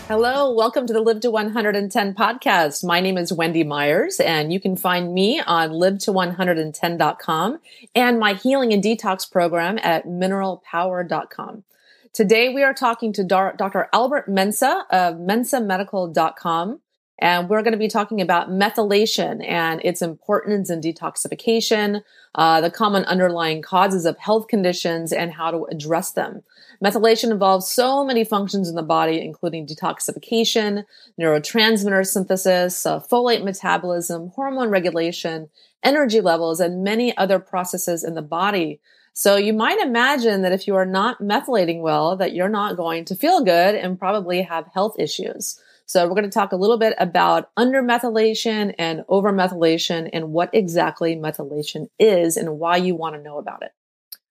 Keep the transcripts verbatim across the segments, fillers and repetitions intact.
Hello, welcome to the Live to one hundred ten podcast. My name is Wendy Myers, and you can find me on live to one hundred ten dot com and my healing and detox program at mineral power dot com. Today, we are talking to Doctor Albert Mensah of mensa medical dot com, and we're going to be talking about methylation and its importance in detoxification, uh, the common underlying causes of health conditions, and how to address them. Methylation involves so many functions in the body, including detoxification, neurotransmitter synthesis, uh, folate metabolism, hormone regulation, energy levels, and many other processes in the body. So you might imagine that if you are not methylating well, that you're not going to feel good and probably have health issues. So we're going to talk a little bit about undermethylation and overmethylation and what exactly methylation is and why you want to know about it.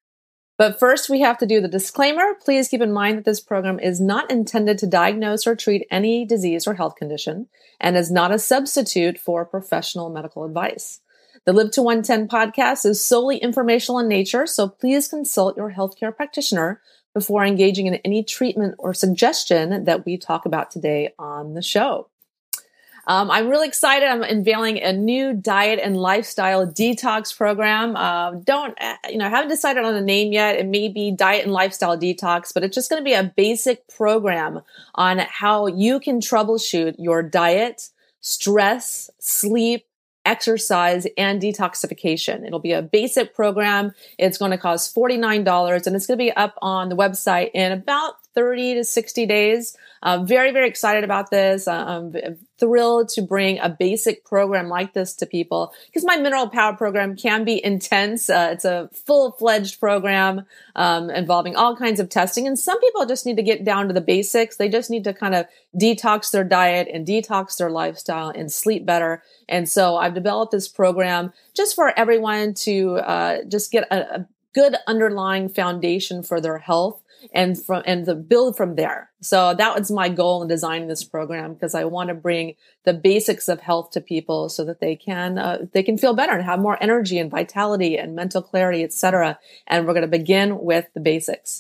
But first, we have to do the disclaimer. Please keep in mind that this program is not intended to diagnose or treat any disease or health condition and is not a substitute for professional medical advice. The Live to one ten podcast is solely informational in nature, so please consult your healthcare practitioner before engaging in any treatment or suggestion that we talk about today on the show. Um, I'm really excited. I'm unveiling a new diet and lifestyle detox program. Uh, don't, you know, haven't decided on a name yet. It may be diet and lifestyle detox, but it's just going to be a basic program on how you can troubleshoot your diet, stress, sleep, exercise, and detoxification. It'll be a basic program. It's going to cost forty-nine dollars and it's going to be up on the website in about thirty to sixty days. I'm very, very excited about this. I'm thrilled to bring a basic program like this to people because my Mineral Power program can be intense. Uh, it's a full-fledged program um, involving all kinds of testing. And some people just need to get down to the basics. They just need to kind of detox their diet and detox their lifestyle and sleep better. And so I've developed this program just for everyone to uh, just get a, a good underlying foundation for their health and from and the build from there. So that was my goal in designing this program because I want to bring the basics of health to people so that they can uh, they can feel better and have more energy and vitality and mental clarity, et cetera. And we're going to begin with the basics.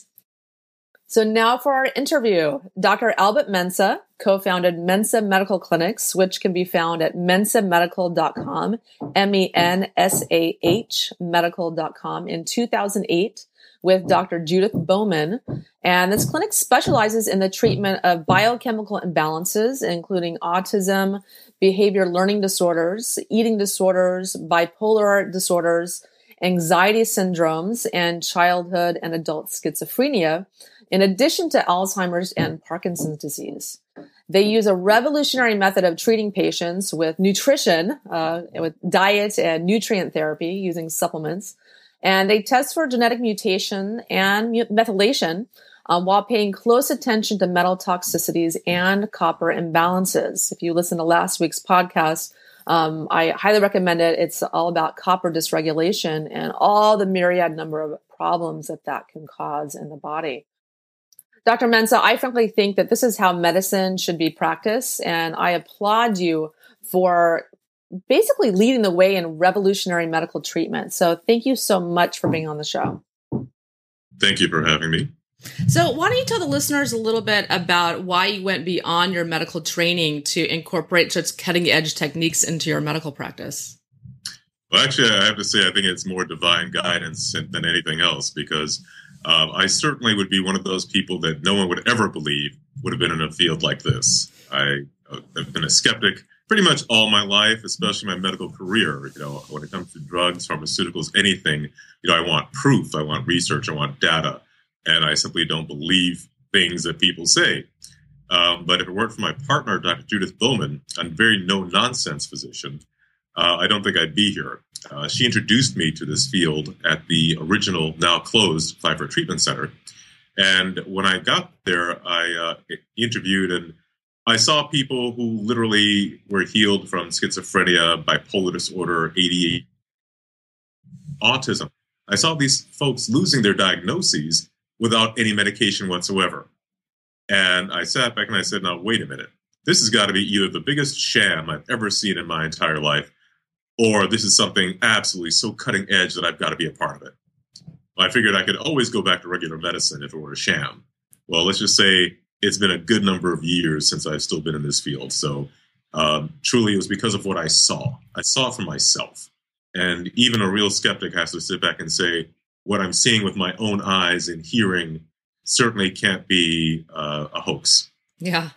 So now for our interview, Doctor Albert Mensah co-founded Mensa Medical Clinics, which can be found at mensa medical dot com, M E N S A H medical dot com in two thousand eight. With Doctor Judith Bowman. And this clinic specializes in the treatment of biochemical imbalances, including autism, behavior learning disorders, eating disorders, bipolar disorders, anxiety syndromes, and childhood and adult schizophrenia, in addition to Alzheimer's and Parkinson's disease. They use a revolutionary method of treating patients with nutrition, uh, with diet and nutrient therapy using supplements. And they test for genetic mutation and methylation um, while paying close attention to metal toxicities and copper imbalances. If you listen to last week's podcast, um, I highly recommend it. It's all about copper dysregulation and all the myriad number of problems that that can cause in the body. Doctor Mensah, I frankly think that this is how medicine should be practiced, and I applaud you for basically leading the way in revolutionary medical treatment. So thank you so much for being on the show. Thank you for having me. So why don't you tell the listeners a little bit about why you went beyond your medical training to incorporate such cutting edge techniques into your medical practice? Well, actually, I have to say, I think it's more divine guidance than anything else, because uh, I certainly would be one of those people that no one would ever believe would have been in a field like this. I uh, have been a skeptic pretty much all my life, especially my medical career. You know, when it comes to drugs, pharmaceuticals, anything, you know, I want proof, I want research, I want data, and I simply don't believe things that people say. Um, but if it weren't for my partner, Doctor Judith Bowman, a very no-nonsense physician, uh, I don't think I'd be here. Uh, she introduced me to this field at the original, now closed, Pfeiffer Treatment Center. And when I got there, I uh, interviewed and I saw people who literally were healed from schizophrenia, bipolar disorder, A D H D, autism. I saw these folks losing their diagnoses without any medication whatsoever. And I sat back and I said, now, wait a minute. This has got to be either the biggest sham I've ever seen in my entire life, or this is something absolutely so cutting edge that I've got to be a part of it. I figured I could always go back to regular medicine if it were a sham. Well, let's just say it's been a good number of years since I've still been in this field. So um, truly, it was because of what I saw. I saw it for myself. And even a real skeptic has to sit back and say, what I'm seeing with my own eyes and hearing certainly can't be uh, a hoax. Yeah.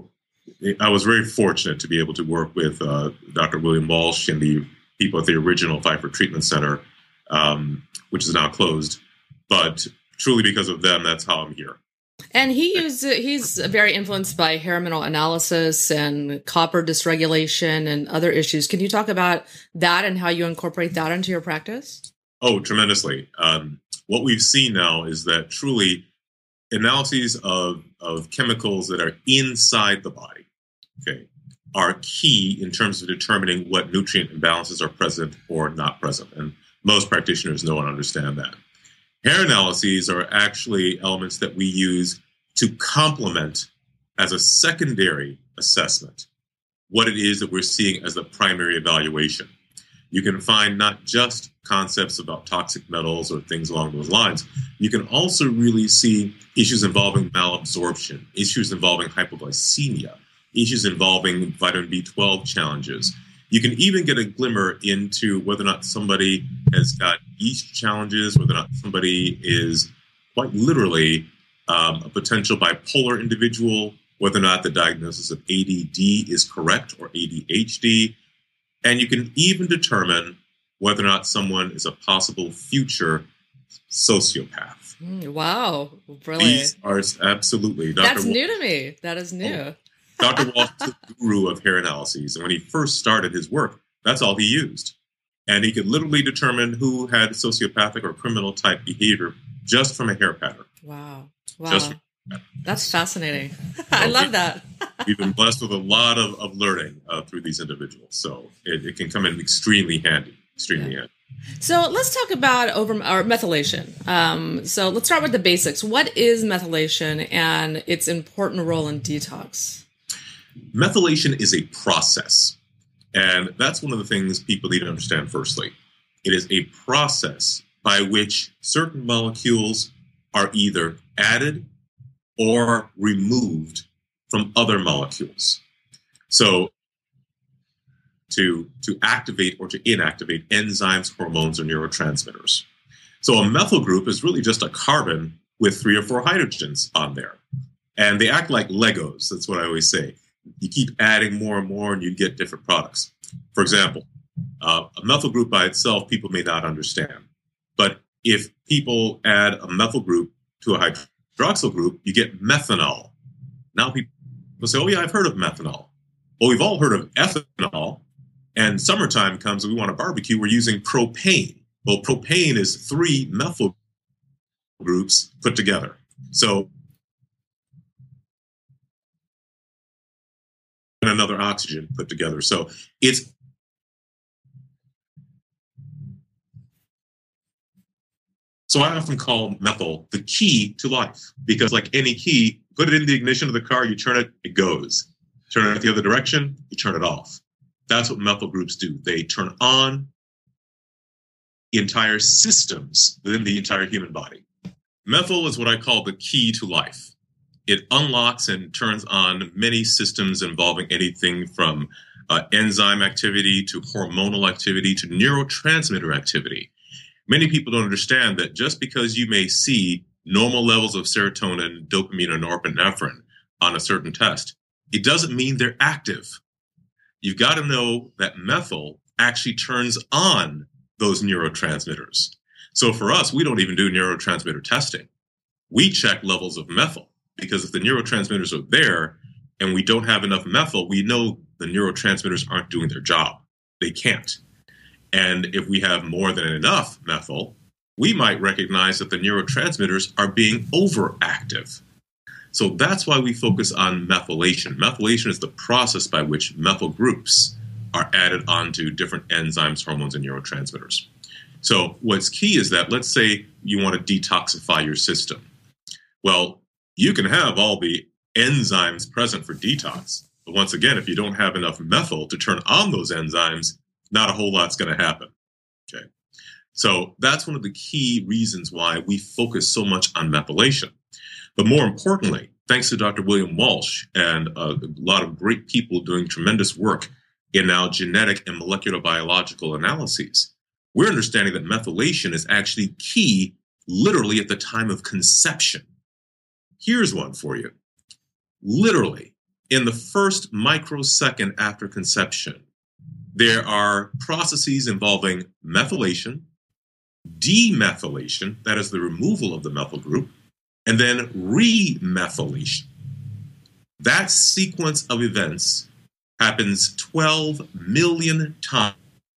I was very fortunate to be able to work with uh, Doctor William Walsh and the people at the original Pfeiffer Treatment Center, um, which is now closed. But truly because of them, that's how I'm here. And he used, he's very influenced by hair mineral analysis and copper dysregulation and other issues. Can you talk about that and how you incorporate that into your practice? Oh, tremendously. Um, what we've seen now is that truly analyses of, of chemicals that are inside the body, okay, are key in terms of determining what nutrient imbalances are present or not present. And most practitioners know and understand that. Hair analyses are actually elements that we use to complement as a secondary assessment what it is that we're seeing as the primary evaluation. You can find not just concepts about toxic metals or things along those lines. You can also really see issues involving malabsorption, issues involving hypoglycemia, issues involving vitamin B twelve challenges. You can even get a glimmer into whether or not somebody has got yeast challenges, whether or not somebody is quite literally um, a potential bipolar individual, whether or not the diagnosis of A D D is correct or A D H D. And you can even determine whether or not someone is a possible future sociopath. Mm, wow. Brilliant. These are absolutely. Doctor That's Walsh, new to me. That is new. Oh, Doctor Walsh is the guru of hair analyses. And when he first started his work, that's all he used. And he could literally determine who had sociopathic or criminal type behavior just from a hair pattern. Wow. Wow. Just from That's fascinating. I love that. We've been blessed with a lot of, of learning uh, through these individuals. So it, it can come in extremely handy, extremely yeah. handy. So let's talk about over or methylation. Um, so let's start with the basics. What is methylation and its important role in detox? Methylation is a process. And that's one of the things people need to understand firstly. It is a process by which certain molecules are either added or removed from other molecules. So to, to activate or to inactivate enzymes, hormones, or neurotransmitters. So a methyl group is really just a carbon with three or four hydrogens on there. And they act like Legos. That's what I always say. You keep adding more and more and you get different products. For example, uh, a methyl group by itself, people may not understand. But if people add a methyl group to a hydroxyl group, you get methanol. Now people say, oh yeah, I've heard of methanol. Well, we've all heard of ethanol. And summertime comes and we want a barbecue, we're using propane. Well, propane is three methyl groups put together. So and another oxygen put together. So it's so I often call methyl the key to life, because like any key, put it in the ignition of the car, you turn it, it goes. Turn it the other direction, you turn it off. That's what methyl groups do. They turn on entire systems within the entire human body. Methyl is what I call the key to life. It unlocks and turns on many systems involving anything from uh, enzyme activity to hormonal activity to neurotransmitter activity. Many people don't understand that just because you may see normal levels of serotonin, dopamine, or norepinephrine on a certain test, it doesn't mean they're active. You've got to know that methyl actually turns on those neurotransmitters. So for us, we don't even do neurotransmitter testing. We check levels of methyl, because if the neurotransmitters are there and we don't have enough methyl, we know the neurotransmitters aren't doing their job. They can't. And if we have more than enough methyl, we might recognize that the neurotransmitters are being overactive. So that's why we focus on methylation. Methylation is the process by which methyl groups are added onto different enzymes, hormones, and neurotransmitters. So what's key is that, let's say you want to detoxify your system. Well, you can have all the enzymes present for detox. But once again, if you don't have enough methyl to turn on those enzymes, not a whole lot's going to happen. Okay. So that's one of the key reasons why we focus so much on methylation. But more importantly, thanks to Doctor William Walsh and a lot of great people doing tremendous work in now genetic and molecular biological analyses, we're understanding that methylation is actually key literally at the time of conception. Here's one for you. Literally, in the first microsecond after conception, there are processes involving methylation, demethylation, that is the removal of the methyl group, and then remethylation. That sequence of events happens twelve million times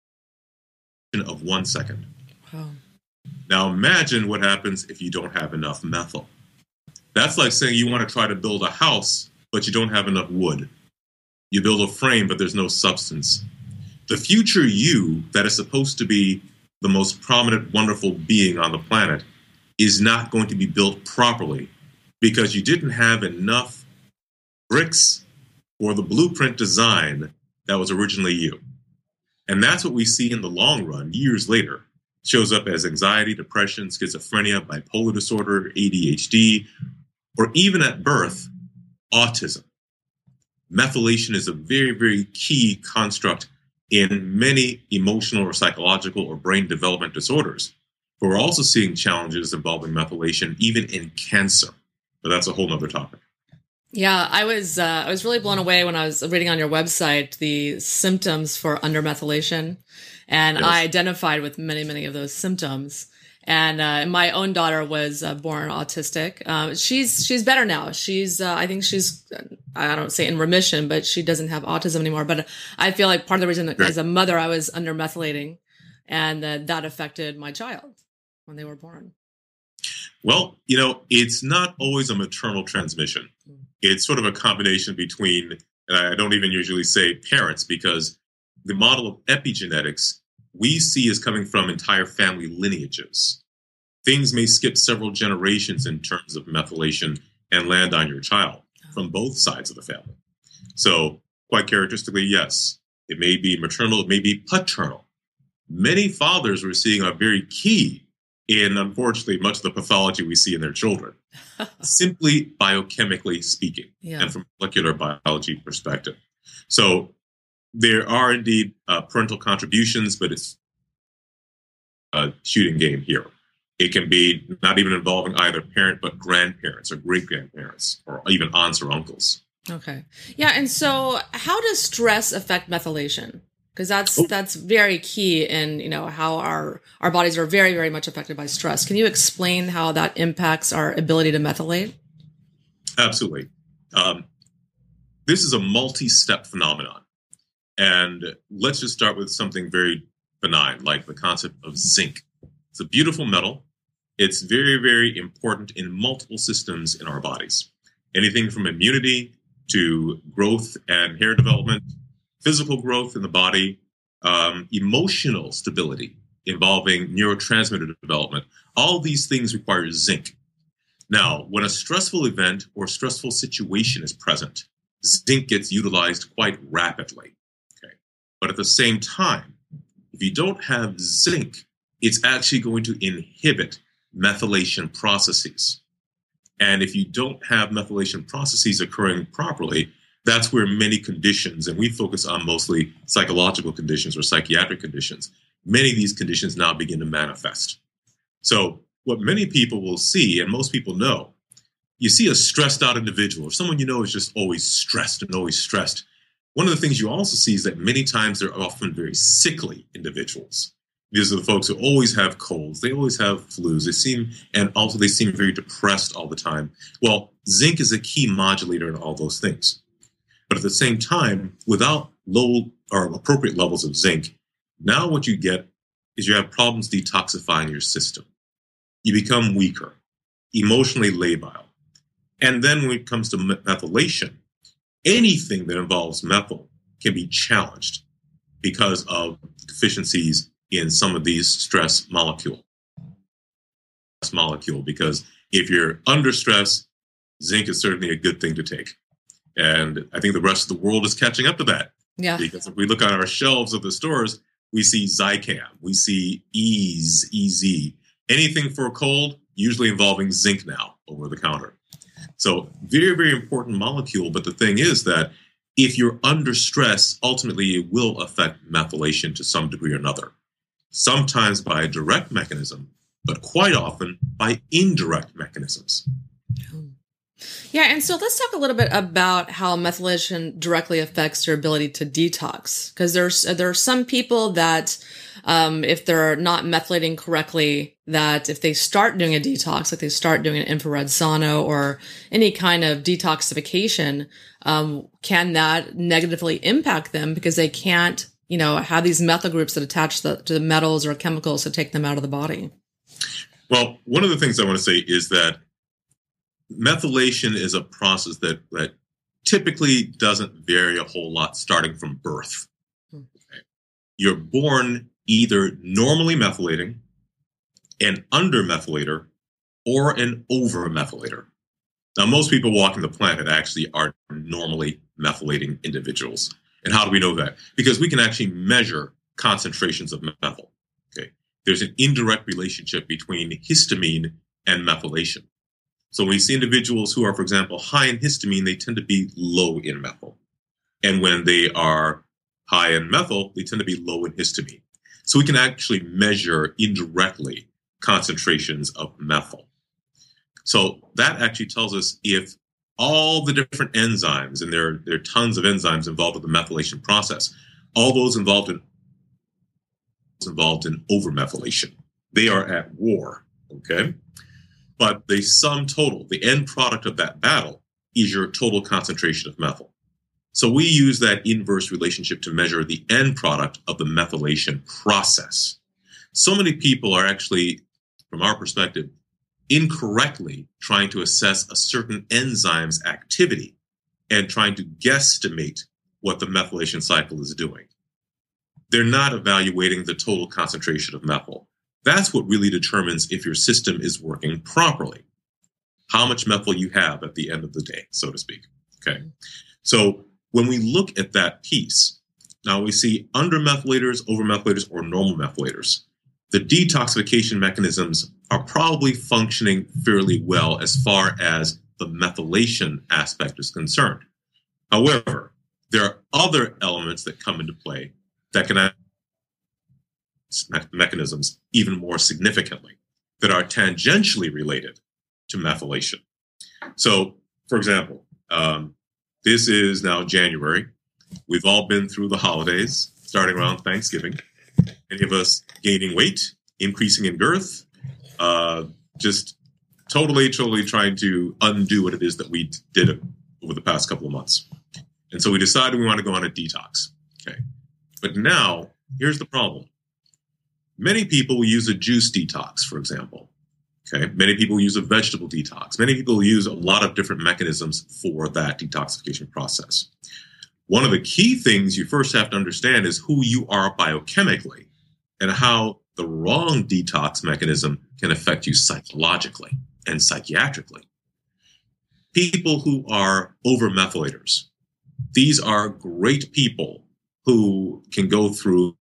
of one second. Wow. Now imagine what happens if you don't have enough methyl. That's like saying you want to try to build a house, but you don't have enough wood. You build a frame, but there's no substance. The future you that is supposed to be the most prominent, wonderful being on the planet is not going to be built properly because you didn't have enough bricks or the blueprint design that was originally you. And that's what we see in the long run, years later. It shows up as anxiety, depression, schizophrenia, bipolar disorder, A D H D, or even at birth, autism. Methylation is a very, very key construct in many emotional or psychological or brain development disorders. But we're also seeing challenges involving methylation even in cancer. But that's a whole other topic. Yeah, I was uh, I was really blown away when I was reading on your website the symptoms for undermethylation, and yes. I identified with many, many of those symptoms. And uh, my own daughter was uh, born autistic. Uh, she's she's better now. She's uh, I think she's I don't say in remission, but she doesn't have autism anymore. But I feel like part of the reason that as a mother I was undermethylating, and uh, that affected my child when they were born. Well, you know, it's not always a maternal transmission. It's sort of a combination between, and I don't even usually say parents, because the model of epigenetics we see is coming from entire family lineages. Things may skip several generations in terms of methylation and land on your child from both sides of the family. So quite characteristically, yes, it may be maternal, it may be paternal. Many fathers we're seeing are very key in, unfortunately, much of the pathology we see in their children, simply biochemically speaking, yeah. and from a molecular biology perspective. So there are indeed uh, parental contributions, but it's a shooting game here. It can be not even involving either parent, but grandparents or great-grandparents, or even aunts or uncles. Okay. Yeah, and so how does stress affect methylation? Because that's oh. that's very key in, you know, how our, our bodies are very, very much affected by stress. Can you explain how that impacts our ability to methylate? Absolutely. Um, this is a multi-step phenomenon. And let's just start with something very benign, like the concept of zinc. It's a beautiful metal. It's very, very important in multiple systems in our bodies. Anything from immunity to growth and hair development, physical growth in the body, um, emotional stability involving neurotransmitter development. All these things require zinc. Now, when a stressful event or stressful situation is present, zinc gets utilized quite rapidly. Okay. But at the same time, if you don't have zinc, it's actually going to inhibit methylation processes. And if you don't have methylation processes occurring properly, that's where many conditions, and we focus on mostly psychological conditions or psychiatric conditions, many of these conditions now begin to manifest. So what many people will see, and most people know, you see a stressed out individual, or someone you know is just always stressed and always stressed. One of the things you also see is that many times they're often very sickly individuals. These are the folks who always have colds, they always have flus, they seem, and also they seem very depressed all the time. Well, zinc is a key modulator in all those things. But at the same time, without low or appropriate levels of zinc, now what you get is you have problems detoxifying your system. You become weaker, emotionally labile. And then when it comes to methylation, anything that involves methyl can be challenged because of deficiencies in some of these stress molecule. molecule. Because if you're under stress, zinc is certainly a good thing to take. And I think the rest of the world is catching up to that. Yeah. Because if we look on our shelves of the stores, we see Zicam, we see Ease, E Z. Anything for a cold, usually involving zinc now over the counter. So very, very important molecule. But the thing is that if you're under stress, ultimately it will affect methylation to some degree or another. Sometimes by a direct mechanism, but quite often by indirect mechanisms. Yeah, and so let's talk a little bit about how methylation directly affects your ability to detox. Because there's there are some people that, um, if they're not methylating correctly, that if they start doing a detox, like they start doing an infrared sauna or any kind of detoxification, um, can that negatively impact them because they can't, you know, have these methyl groups that attach the, to the metals or chemicals to take them out of the body? Well, one of the things I want to say is that methylation is a process that, that typically doesn't vary a whole lot starting from birth. Okay. You're born either normally methylating, an under-methylator, or an over-methylator. Now, most people walking the planet actually are normally methylating individuals. And how do we know that? Because we can actually measure concentrations of methyl. Okay. There's an indirect relationship between histamine and methylation. So when we see individuals who are, for example, high in histamine, they tend to be low in methyl. And when they are high in methyl, they tend to be low in histamine. So we can actually measure indirectly concentrations of methyl. So that actually tells us if all the different enzymes, and there, there are tons of enzymes involved with the methylation process, all those involved in involved in overmethylation, they are at war, okay? But the sum total, the end product of that battle, is your total concentration of methyl. So we use that inverse relationship to measure the end product of the methylation process. So many people are actually, from our perspective, incorrectly trying to assess a certain enzyme's activity and trying to guesstimate what the methylation cycle is doing. They're not evaluating the total concentration of methyl. That's what really determines if your system is working properly. How much methyl you have at the end of the day, so to speak. Okay. So when we look at that piece, now we see under-methylators, over-methylators, or normal methylators. The detoxification mechanisms are probably functioning fairly well as far as the methylation aspect is concerned. However, there are other elements that come into play that can mechanisms even more significantly that are tangentially related to methylation. So, for example, um, this is now January. We've all been through the holidays, starting around Thanksgiving. Any of us gaining weight, increasing in girth, uh, just totally, totally trying to undo what it is that we did over the past couple of months. And so we decided we want to go on a detox. Okay. But now, here's the problem. Many people will use a juice detox, for example. Okay, many people use a vegetable detox. Many people use a lot of different mechanisms for that detoxification process. One of the key things you first have to understand is who you are biochemically and how the wrong detox mechanism can affect you psychologically and psychiatrically. People who are over-methylators, these are great people who can go through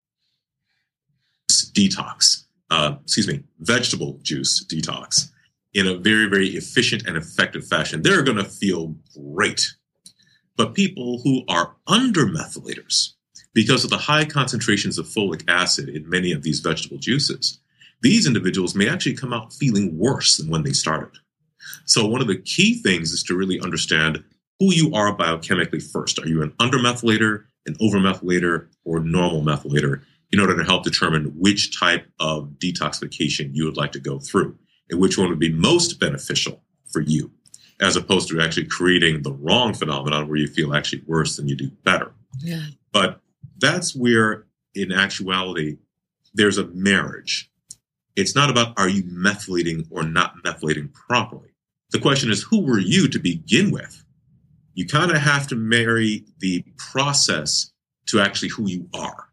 detox, uh, excuse me, vegetable juice detox in a very, very efficient and effective fashion. They're going to feel great. But people who are under-methylators, because of the high concentrations of folic acid in many of these vegetable juices, these individuals may actually come out feeling worse than when they started. So one of the key things is to really understand who you are biochemically first. Are you an under-methylator, an over-methylator, or normal methylator, in order to help determine which type of detoxification you would like to go through and which one would be most beneficial for you, as opposed to actually creating the wrong phenomenon where you feel actually worse than you do better. Yeah. But that's where, in actuality, there's a marriage. It's not about are you methylating or not methylating properly. The question is, who were you to begin with? You kind of have to marry the process to actually who you are.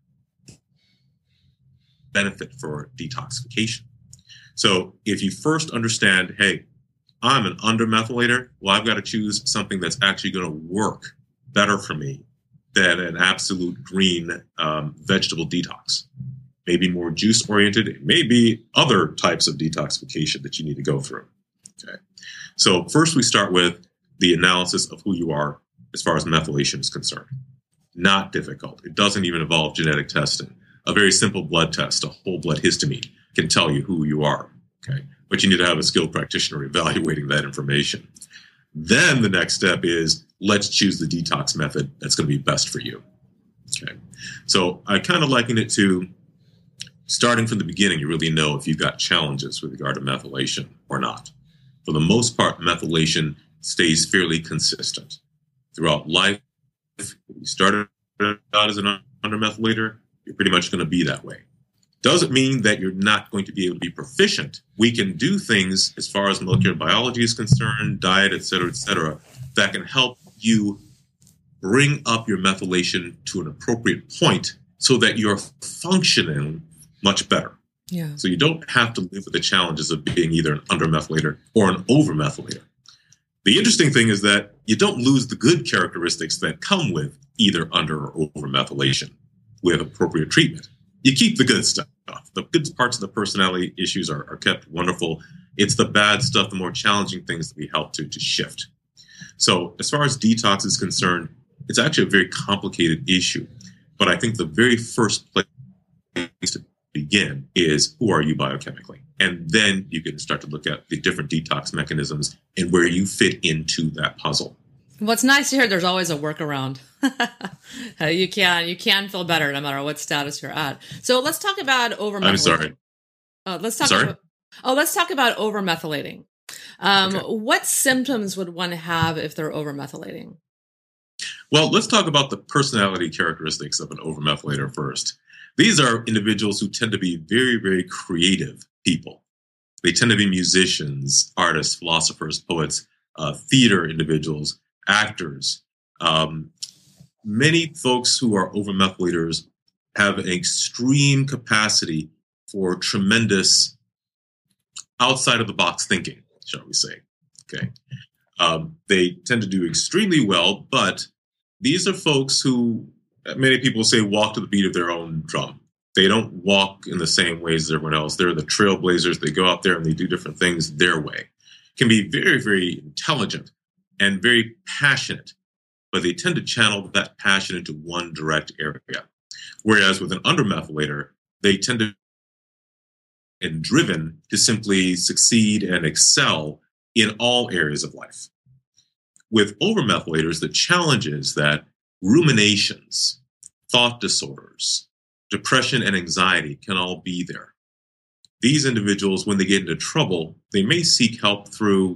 Benefit for detoxification. So if you first understand, hey, I'm an under-methylator, well, I've got to choose something that's actually going to work better for me than an absolute green um, vegetable detox. Maybe more juice-oriented. It may be other types of detoxification that you need to go through. Okay. So first we start with, the analysis of who you are as far as methylation is concerned. Not difficult. It doesn't even involve genetic testing. A very simple blood test, a whole blood histamine, can tell you who you are. Okay, but you need to have a skilled practitioner evaluating that information. Then the next step is, let's choose the detox method that's going to be best for you. Okay, so I kind of liken it to starting from the beginning. You really know if you've got challenges with regard to methylation or not. For the most part, methylation stays fairly consistent throughout life. If you started out as an undermethylator, you're pretty much going to be that way. Doesn't mean that you're not going to be able to be proficient. We can do things as far as molecular biology is concerned, diet, et cetera, et cetera, that can help you bring up your methylation to an appropriate point so that you're functioning much better. Yeah. So you don't have to live with the challenges of being either an undermethylator or an overmethylator. The interesting thing is that you don't lose the good characteristics that come with either under or overmethylation with appropriate treatment. You keep the good stuff. The good parts of the personality issues are, are kept wonderful. It's the bad stuff, the more challenging things that we help to, to shift. So as far as detox is concerned, it's actually a very complicated issue. But I think the very first place to begin is, who are you biochemically? And then you can start to look at the different detox mechanisms and where you fit into that puzzle. What's nice to hear, there's always a workaround. you can you can feel better no matter what status you're at. So let's talk about overmethylating. I'm sorry. Oh, let's talk sorry? about Oh, let's talk about overmethylating. Um, Okay. What symptoms would one have if they're overmethylating? Well, let's talk about the personality characteristics of an overmethylator first. These are individuals who tend to be very, very creative people. They tend to be musicians, artists, philosophers, poets, uh, theater individuals, actors. Um, many folks who are overmethylators have an extreme capacity for tremendous outside of the box thinking, shall we say. Okay. Um, they tend to do extremely well, but these are folks who many people say walk to the beat of their own drum. They don't walk in the same ways as everyone else. They're the trailblazers. They go out there and they do different things their way. Can be very, very intelligent and very passionate, but they tend to channel that passion into one direct area. Whereas with an undermethylator, they tend to be driven to simply succeed and excel in all areas of life. With overmethylators, the challenge is that ruminations, thought disorders, depression, and anxiety can all be there. These individuals, when they get into trouble, they may seek help through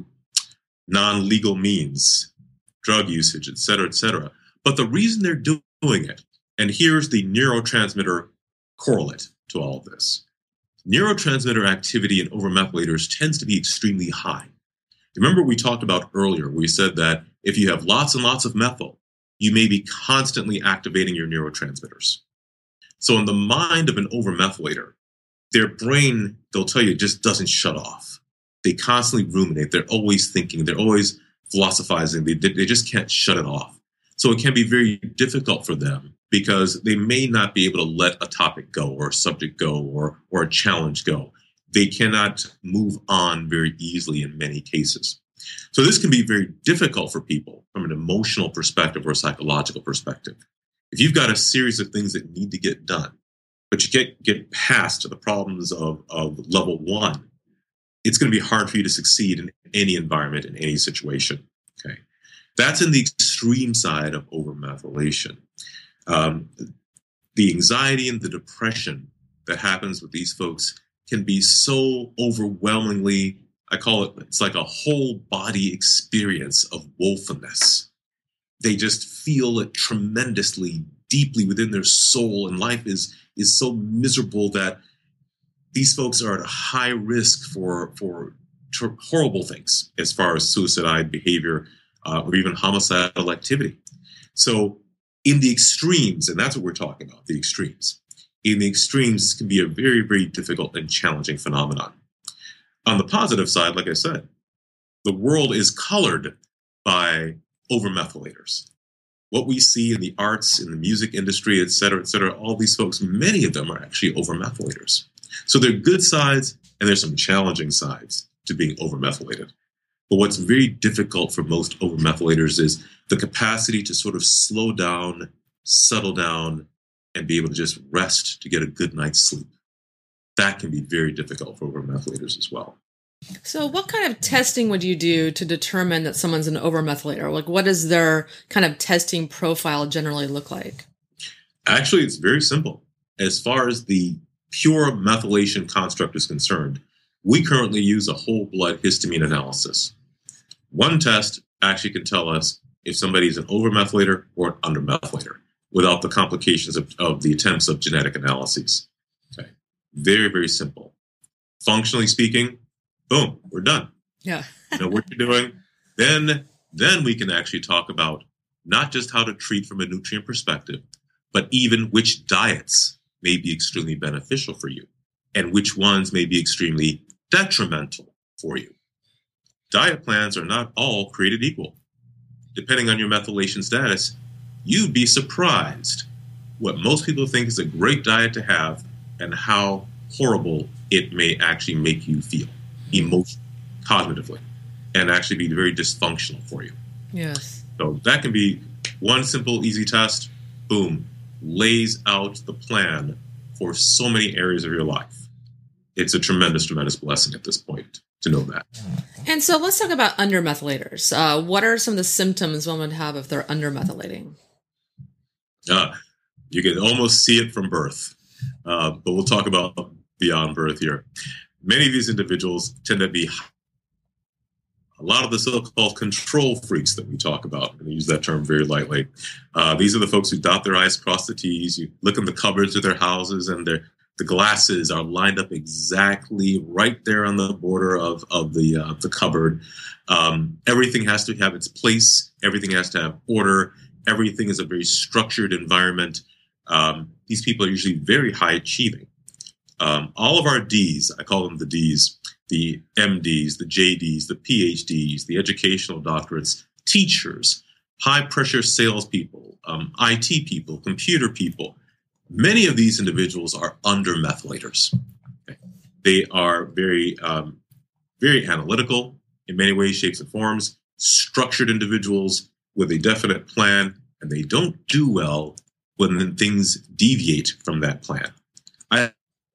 non-legal means, drug usage, et cetera, et cetera. But the reason they're do- doing it, and here's the neurotransmitter correlate to all of this, neurotransmitter activity in overmethylators tends to be extremely high. Remember we talked about earlier, we said that if you have lots and lots of methyl, you may be constantly activating your neurotransmitters. So in the mind of an overmethylator, their brain, they'll tell you, just doesn't shut off. They constantly ruminate. They're always thinking. They're always philosophizing. They, they just can't shut it off. So it can be very difficult for them because they may not be able to let a topic go or a subject go or, or a challenge go. They cannot move on very easily in many cases. So this can be very difficult for people from an emotional perspective or a psychological perspective. If you've got a series of things that need to get done, but you can't get past the problems of, of level one, it's going to be hard for you to succeed in any environment, in any situation. Okay, that's in the extreme side of overmethylation. Um, the anxiety and the depression that happens with these folks can be so overwhelmingly, I call it, it's like a whole body experience of woefulness. They just feel it tremendously, deeply within their soul, and life is is so miserable that these folks are at a high risk for for tr- horrible things as far as suicide behavior uh, or even homicidal activity. So in the extremes, and that's what we're talking about, the extremes. In the extremes, this can be a very, very difficult and challenging phenomenon. On the positive side, like I said, the world is colored by overmethylators. What we see in the arts, in the music industry, et cetera, et cetera, all these folks, many of them are actually overmethylators. So there are good sides and there's some challenging sides to being overmethylated. But what's very difficult for most overmethylators is the capacity to sort of slow down, settle down, and be able to just rest to get a good night's sleep. That can be very difficult for overmethylators as well. So what kind of testing would you do to determine that someone's an overmethylator? Like, what does their kind of testing profile generally look like? Actually, it's very simple. As far as the pure methylation construct is concerned, we currently use a whole blood histamine analysis. One test actually can tell us if somebody is an overmethylator or an undermethylator without the complications of, of the attempts of genetic analyses. Okay. Very, very simple. Functionally speaking, boom, we're done. Yeah. You know what you're doing. Then, then we can actually talk about not just how to treat from a nutrient perspective, but even which diets may be extremely beneficial for you and which ones may be extremely detrimental for you. Diet plans are not all created equal. Depending on your methylation status, you'd be surprised what most people think is a great diet to have and how horrible it may actually make you feel emotionally, cognitively, and actually be very dysfunctional for you. Yes. So that can be one simple, easy test, boom, lays out the plan for so many areas of your life. It's a tremendous, tremendous blessing at this point to know that. And so let's talk about undermethylators. Uh, what are some of the symptoms one would have if they're undermethylating? Uh, you can almost see it from birth, uh, but we'll talk about beyond birth here. Many of these individuals tend to be a lot of the so-called control freaks that we talk about. I'm going to use that term very lightly. Uh, these are the folks who dot their I's, cross the T's. You look in the cupboards of their houses, and their the glasses are lined up exactly right there on the border of, of the uh, the cupboard. Um, everything has to have its place. Everything has to have order. Everything is a very structured environment. Um, these people are usually very high achieving. Um, all of our D's, I call them the D's, the M Ds, the J Ds, the P H Ds, the educational doctorates, teachers, high-pressure salespeople, um, I T people, computer people. Many of these individuals are undermethylators. Okay. They are very, um, very analytical in many ways, shapes, and forms, structured individuals with a definite plan, and they don't do well when things deviate from that plan. I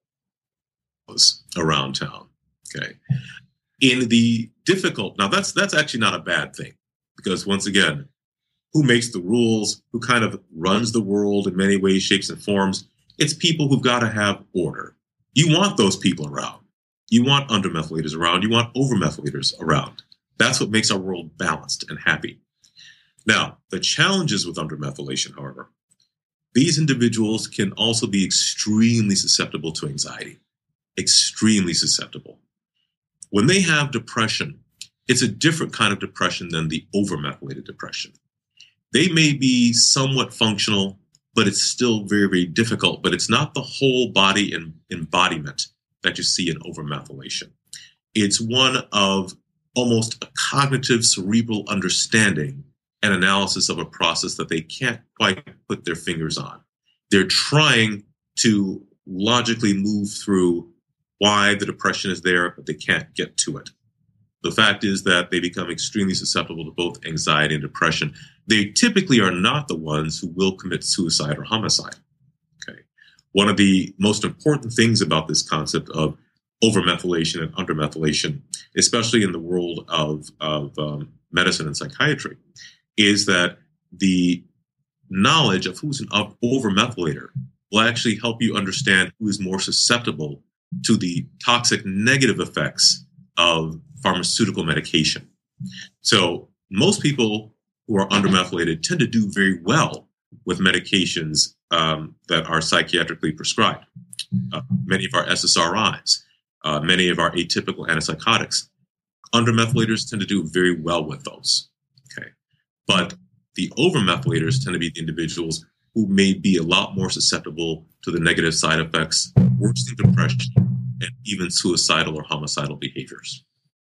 was around town. Okay. In the difficult, now that's that's actually not a bad thing, because once again, who makes the rules, who kind of runs the world in many ways, shapes, and forms? It's people who've got to have order. You want those people around. You want undermethylators around. You want overmethylators around. That's what makes our world balanced and happy. Now, the challenges with undermethylation, however, these individuals can also be extremely susceptible to anxiety, extremely susceptible. When they have depression, it's a different kind of depression than the overmethylated depression. They may be somewhat functional, but it's still very, very difficult. But it's not the whole body and embodiment that you see in overmethylation. It's one of almost a cognitive cerebral understanding and analysis of a process that they can't quite put their fingers on. They're trying to logically move through why the depression is there, but they can't get to it. The fact is that they become extremely susceptible to both anxiety and depression. They typically are not the ones who will commit suicide or homicide. Okay. One of the most important things about this concept of overmethylation and undermethylation, especially in the world of, of um, medicine and psychiatry, is that the knowledge of who's an overmethylator will actually help you understand who is more susceptible to the toxic negative effects of pharmaceutical medication. So most people who are undermethylated tend to do very well with medications um, that are psychiatrically prescribed. Uh, many of our S S R Is, uh, many of our atypical antipsychotics, undermethylators tend to do very well with those. Okay, but the overmethylators tend to be the individuals who may be a lot more susceptible to the negative side effects, worsening depression, and even suicidal or homicidal behaviors.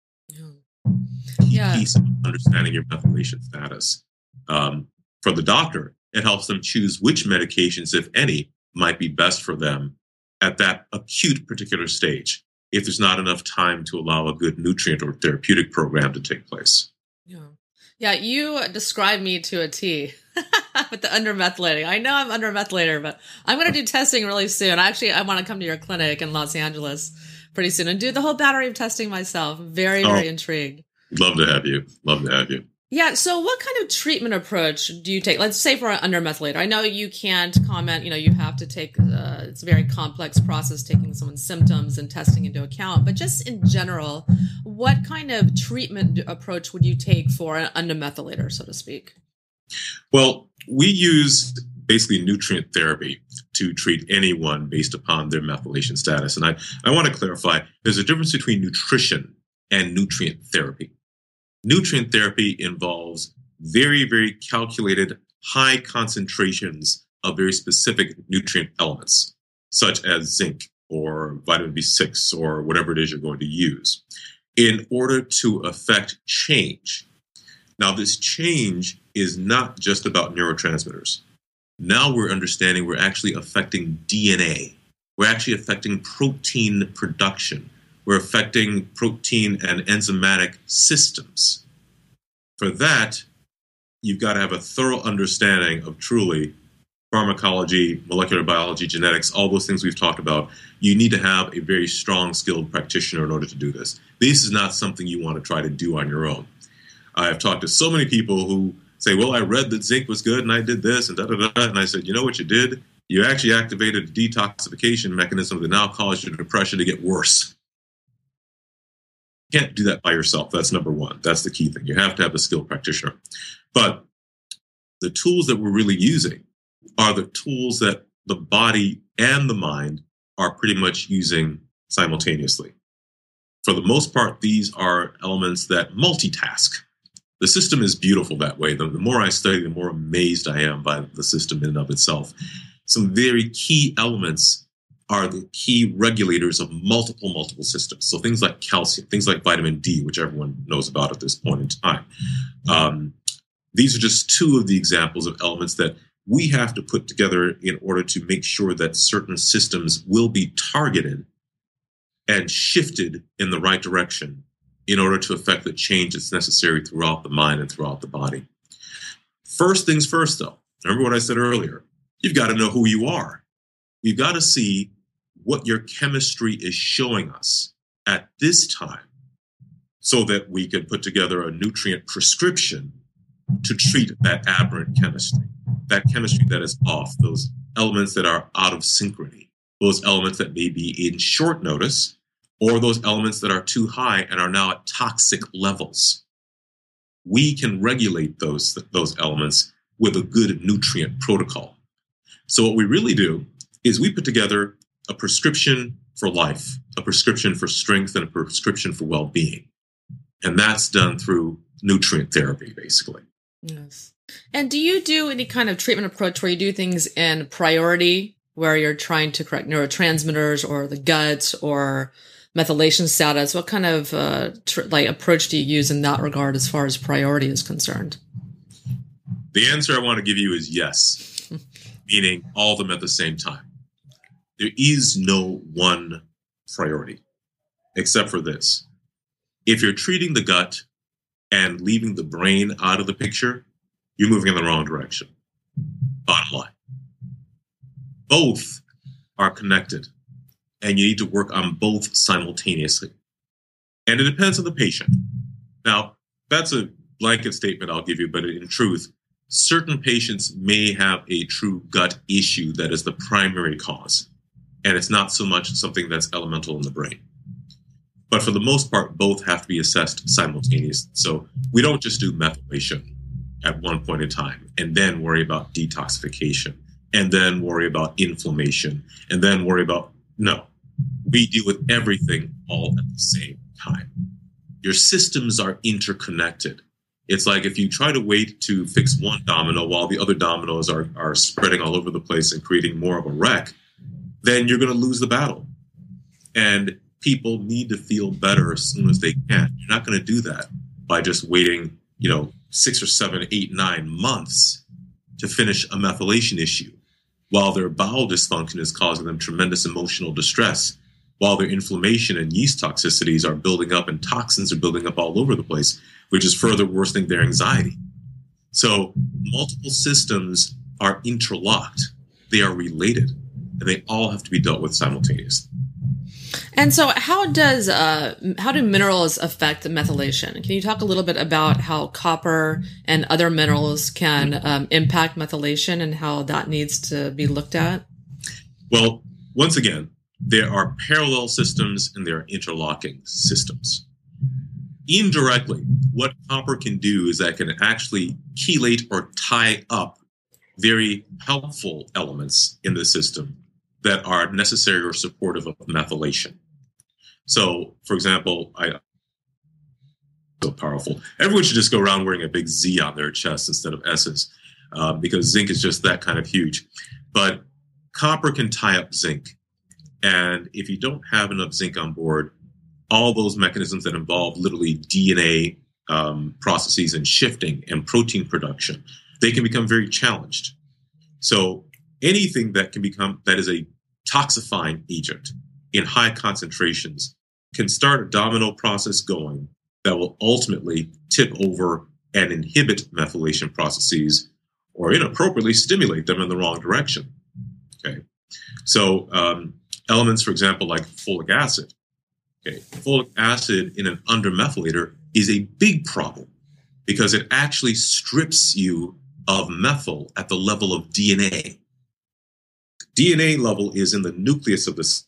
Key Yeah. piece of understanding your methylation status. Um, for the doctor, it helps them choose which medications, if any, might be best for them at that acute particular stage. if there's not enough time to allow a good nutrient or therapeutic program to take place. Yeah, yeah. You described me to a T with the undermethylating. I know I'm undermethylator, but I'm going to do testing really soon. Actually, I want to come to your clinic in Los Angeles pretty soon and do the whole battery of testing myself. Very, very oh, intrigued. Love to have you. Love to have you. Yeah. So what kind of treatment approach do you take? Let's say for an undermethylator. I know you can't comment, you know, you have to take, uh, it's a very complex process taking someone's symptoms and testing into account, but just in general, what kind of treatment approach would you take for an undermethylator, so to speak? Well, we use basically nutrient therapy to treat anyone based upon their methylation status. And I, I want to clarify, there's a difference between nutrition and nutrient therapy. Nutrient therapy involves very, very calculated high concentrations of very specific nutrient elements, such as zinc or vitamin B six or whatever it is you're going to use, in order to affect change. Now, this change is not just about neurotransmitters. Now we're understanding we're actually affecting D N A. We're actually affecting protein production. We're affecting protein and enzymatic systems. For that, you've got to have a thorough understanding of truly pharmacology, molecular biology, genetics, all those things we've talked about. You need to have a very strong, skilled practitioner in order to do this. This is not something you want to try to do on your own. I've talked to so many people who say, well, I read that zinc was good and I did this and da da da. And I said, you know what you did? You actually activated a detoxification mechanism that now caused your depression to get worse. You can't do that by yourself. That's number one. That's the key thing. You have to have a skilled practitioner. But the tools that we're really using are the tools that the body and the mind are pretty much using simultaneously. For the most part, these are elements that multitask. The system is beautiful that way. The, the more I study, the more amazed I am by the system in and of itself. Some very key elements are the key regulators of multiple, multiple systems. So things like calcium, things like vitamin D, which everyone knows about at this point in time. Um, these are just two of the examples of elements that we have to put together in order to make sure that certain systems will be targeted and shifted in the right direction in order to affect the change that's necessary throughout the mind and throughout the body. First things first, though, remember what I said earlier, you've got to know who you are. You've got to see what your chemistry is showing us at this time so that we can put together a nutrient prescription to treat that aberrant chemistry, that chemistry that is off, those elements that are out of synchrony, those elements that may be in short notice, or those elements that are too high and are now at toxic levels. We can regulate those, those elements with a good nutrient protocol. So what we really do is we put together a prescription for life, a prescription for strength, and a prescription for well-being. And that's done through nutrient therapy, basically. Yes. And do you do any kind of treatment approach where you do things in priority, where you're trying to correct neurotransmitters or the gut or methylation status? What kind of uh, tr- like approach do you use in that regard as far as priority is concerned? The answer I want to give you is yes, meaning all of them at the same time. There is no one priority, except for this. If you're treating the gut and leaving the brain out of the picture, you're moving in the wrong direction. Bottom line. Both are connected, and you need to work on both simultaneously. And it depends on the patient. Now, that's a blanket statement I'll give you, but in truth, certain patients may have a true gut issue that is the primary cause, and it's not so much something that's elemental in the brain. But for the most part, both have to be assessed simultaneously. So we don't just do methylation at one point in time and then worry about detoxification and then worry about inflammation and then worry about, no, we deal with everything all at the same time. Your systems are interconnected. It's like if you try to wait to fix one domino while the other dominoes are, are spreading all over the place and creating more of a wreck, then you're going to lose the battle. And people need to feel better as soon as they can. You're not going to do that by just waiting, you know, six or seven, eight, nine months to finish a methylation issue while their bowel dysfunction is causing them tremendous emotional distress. while their inflammation and yeast toxicities are building up and toxins are building up all over the place, which is further worsening their anxiety. So multiple systems are interlocked. They are related, and they all have to be dealt with simultaneously. And so how does uh, how do minerals affect methylation? Can you talk a little bit about how copper and other minerals can um, impact methylation and how that needs to be looked at? Well, once again, there are parallel systems and there are interlocking systems. Indirectly, what copper can do is that it can actually chelate or tie up very helpful elements in the system that are necessary or supportive of methylation. So, for example, I so powerful. Everyone should just go around wearing a big Z on their chest instead of S's, uh, because zinc is just that kind of huge. But copper can tie up zinc. And if you don't have enough zinc on board, all those mechanisms that involve literally D N A um, processes and shifting and protein production, they can become very challenged. So anything that can become, that is a toxifying agent in high concentrations can start a domino process going that will ultimately tip over and inhibit methylation processes or inappropriately stimulate them in the wrong direction. Okay. So um, elements, for example, like folic acid. Okay. Folic acid in an undermethylator is a big problem because it actually strips you of methyl at the level of D N A. D N A level is in the nucleus of this.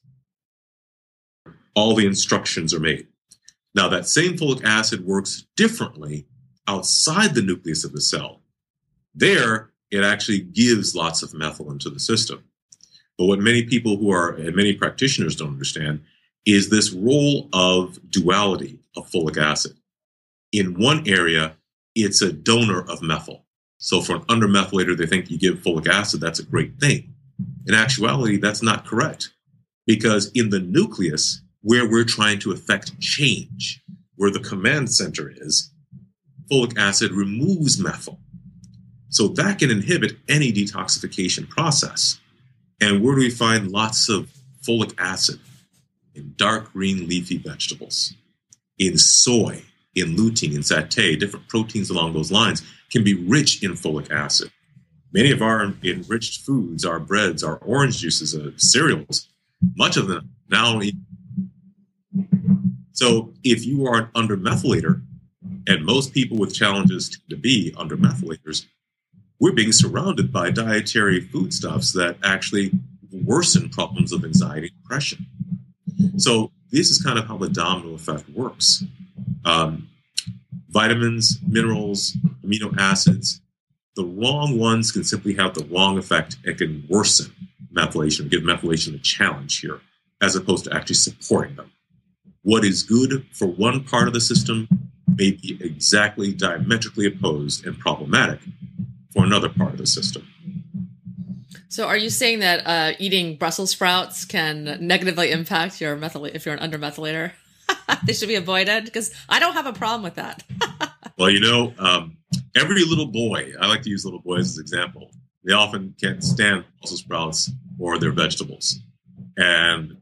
All the instructions are made. Now, that same folic acid works differently outside the nucleus of the cell. There, it actually gives lots of methyl into the system. But what many people who are, and many practitioners don't understand, is this role of duality of folic acid. In one area, it's a donor of methyl. So for an undermethylator, they think you give folic acid, that's a great thing. In actuality, that's not correct. Because in the nucleus, where we're trying to affect change, where the command center is, folic acid removes methyl. So that can inhibit any detoxification process. And where do we find lots of folic acid? In dark green leafy vegetables, in soy, in lutein, in satay, different proteins along those lines can be rich in folic acid. Many of our enriched foods, our breads, our orange juices, uh, cereals, much of them now. So if you are an undermethylator, and most people with challenges tend to be undermethylators, we're being surrounded by dietary foodstuffs that actually worsen problems of anxiety and depression. So this is kind of how the domino effect works. Um, vitamins, minerals, amino acids, the wrong ones can simply have the wrong effect and can worsen methylation, give methylation a challenge here, as opposed to actually supporting them. What is good for one part of the system may be exactly diametrically opposed and problematic for another part of the system. So are you saying that uh, eating Brussels sprouts can negatively impact your methyl if you're an undermethylator? They should be avoided? Because I don't have a problem with that. Well, you know, um, every little boy, I like to use little boys as an example, they often can't stand Brussels sprouts or their vegetables. And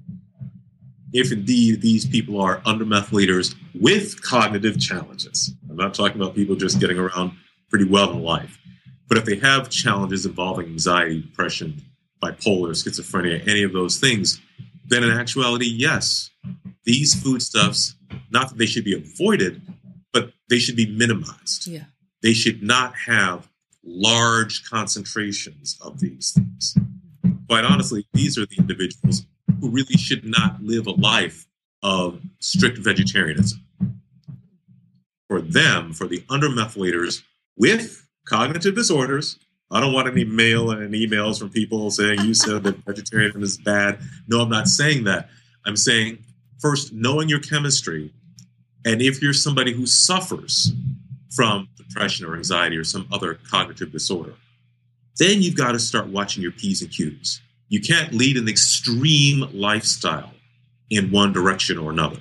if indeed these people are undermethylators with cognitive challenges, I'm not talking about people just getting around pretty well in life, but if they have challenges involving anxiety, depression, bipolar, schizophrenia, any of those things, then in actuality, yes, these foodstuffs, not that they should be avoided, but they should be minimized. Yeah. They should not have large concentrations of these things. Quite honestly, these are the individuals who really should not live a life of strict vegetarianism. For them, for the undermethylators with cognitive disorders, I don't want any mail and emails from people saying you said that vegetarianism is bad. No, I'm not saying that. I'm saying, first, knowing your chemistry, and if you're somebody who suffers from depression or anxiety or some other cognitive disorder, then you've got to start watching your P's and Q's. You can't lead an extreme lifestyle in one direction or another.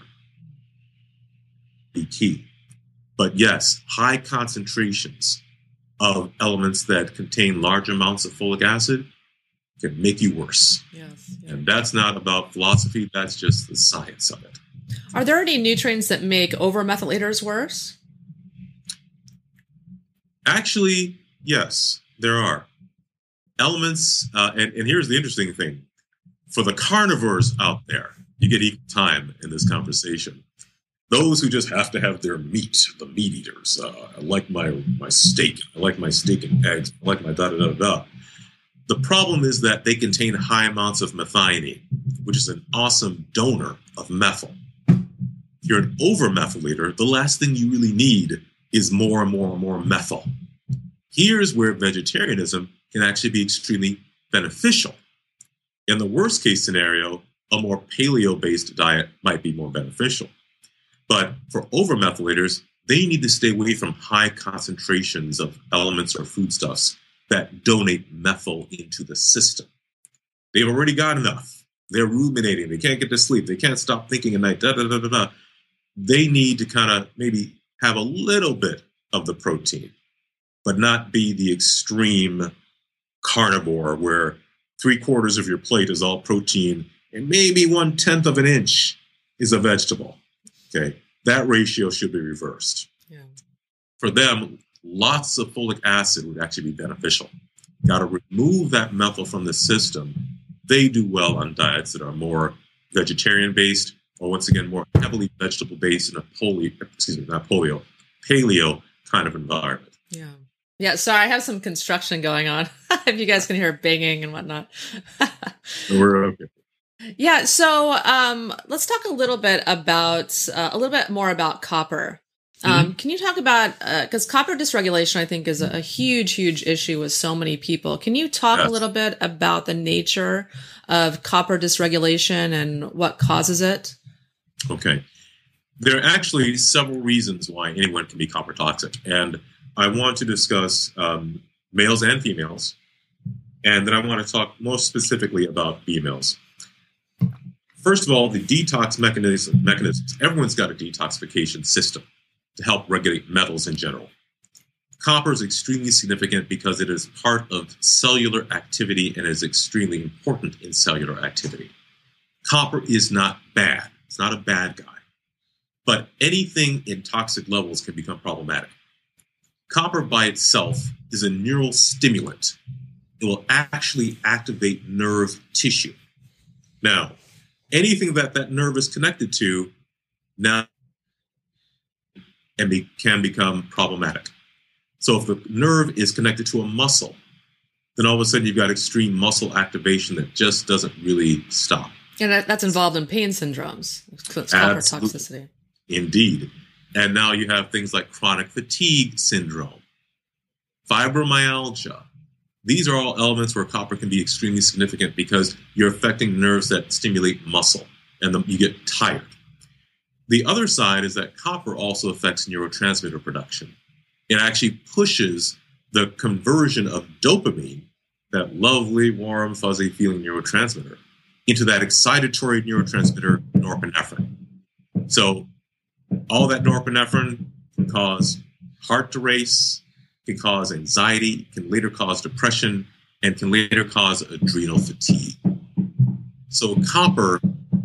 Be key. But yes, high concentrations of elements that contain large amounts of folic acid can make you worse. Yes, yes. And that's not about philosophy. That's just the science of it. Are there any nutrients that make over-methylators worse? Actually, yes, there are. Elements, uh, and, and here's the interesting thing. For the carnivores out there, you get equal time in this conversation. Those who just have to have their meat, the meat eaters. Uh, I like my, my steak. I like my steak and eggs. I like my da-da-da-da. The problem is that they contain high amounts of methionine, which is an awesome donor of methyl. If you're an over-methylator, the last thing you really need is more and more and more methyl. Here's where vegetarianism can actually be extremely beneficial. In the worst case scenario, a more paleo-based diet might be more beneficial. But for over-methylators, they need to stay away from high concentrations of elements or foodstuffs that donate methyl into the system. They've already got enough. They're ruminating. They can't get to sleep. They can't stop thinking at night. Da, da, da, da, da. They need to kind of maybe have a little bit of the protein, but not be the extreme carnivore where three quarters of your plate is all protein and maybe one tenth of an inch is a vegetable. Okay, that ratio should be reversed. Yeah. For them, lots of folic acid would actually be beneficial. Got to remove that methyl from the system. They do well on diets that are more vegetarian-based, or once again, more heavily vegetable-based in a polio, excuse me, not polio, paleo kind of environment. Yeah. Yeah, sorry, I have some construction going on. If you guys can hear banging and whatnot. We're okay. Yeah, so um, let's talk a little bit about, uh, a little bit more about copper. Um, mm-hmm. Can you talk about, because uh, copper dysregulation, I think, is a, a huge, huge issue with so many people. Can you talk yes. a little bit about the nature of copper dysregulation and what causes it? Okay. There are actually several reasons why anyone can be copper toxic. And I want to discuss um, males and females. And then I want to talk most specifically about females. First of all, the detox mechanism, mechanisms. Everyone's got a detoxification system to help regulate metals in general. Copper is extremely significant because it is part of cellular activity and is extremely important in cellular activity. Copper is not bad. It's not a bad guy. But anything in toxic levels can become problematic. Copper by itself is a neural stimulant. It will actually activate nerve tissue. Now, anything that that nerve is connected to now and be, can become problematic. So if the nerve is connected to a muscle, then all of a sudden you've got extreme muscle activation that just doesn't really stop. And that, that's involved in pain syndromes. It's copper toxicity. Indeed. And now you have things like chronic fatigue syndrome, fibromyalgia. These are all elements where copper can be extremely significant because you're affecting nerves that stimulate muscle, and the, you get tired. The other side is that copper also affects neurotransmitter production. It actually pushes the conversion of dopamine, that lovely, warm, fuzzy feeling neurotransmitter, into that excitatory neurotransmitter norepinephrine. So all that norepinephrine can cause heart to race, can cause anxiety, can later cause depression, and can later cause adrenal fatigue. So copper,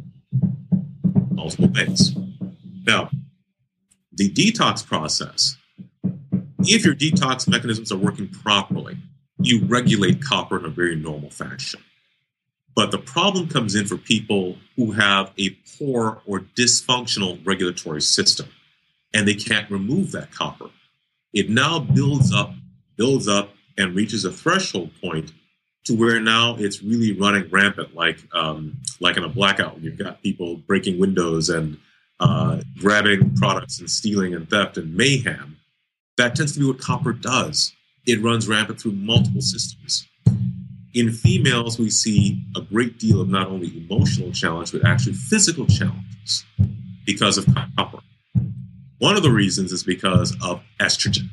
multiple things. Now, the detox process, if your detox mechanisms are working properly, you regulate copper in a very normal fashion. But the problem comes in for people who have a poor or dysfunctional regulatory system, and they can't remove that copper. It now builds up, builds up, and reaches a threshold point to where now it's really running rampant, like um, like in a blackout when you've got people breaking windows and uh, grabbing products and stealing and theft and mayhem. That tends to be what copper does. It runs rampant through multiple systems. In females, we see a great deal of not only emotional challenge, but actually physical challenges because of copper. One of the reasons is because of estrogen.